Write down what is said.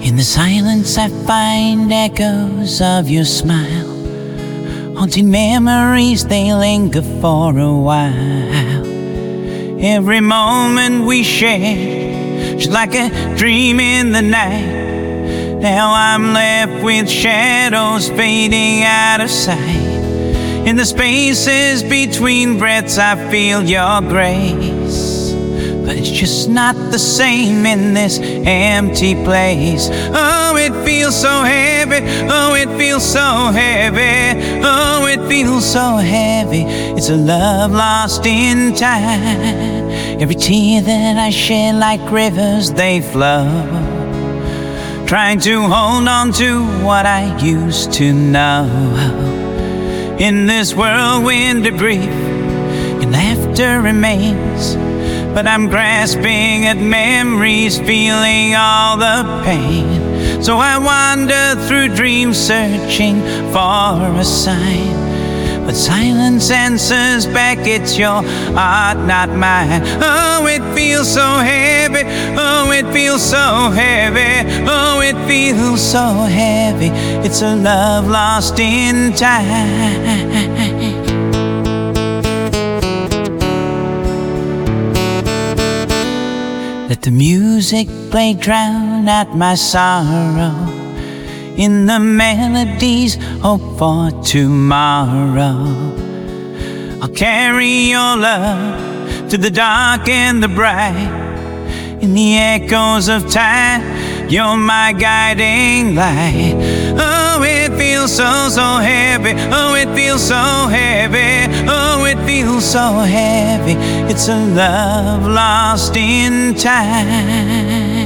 In the silence I find echoes of your smile, haunting memories, they linger for a while. Every moment we shared, just like a dream in the night. Now I'm left with shadows fading out of sight. In the spaces between breaths I feel your grace, but it's just not the same in this empty place. Oh, it feels so heavy. Oh, it feels so heavy. Oh, it feels so heavy. It's a love lost in time. Every tear that I shed, like rivers they flow, trying to hold on to what I used to know. In this whirlwind of grief, your laughter remains, but I'm grasping at memories, feeling all the pain. So I wander through dreams, searching for a sign, but silence answers back, it's your heart, not mine. Oh, it feels so heavy. Oh, it feels so heavy. Oh, it feels so heavy. It's a love lost in time. Let the music play, drown out my sorrow. In the melodies, hope for tomorrow. I'll carry your love to the dark and the bright. In the echoes of time, you're my guiding light. Oh, it feels so, so heavy. Oh, it feels so heavy. Oh, it feels so heavy. It's a love lost in time.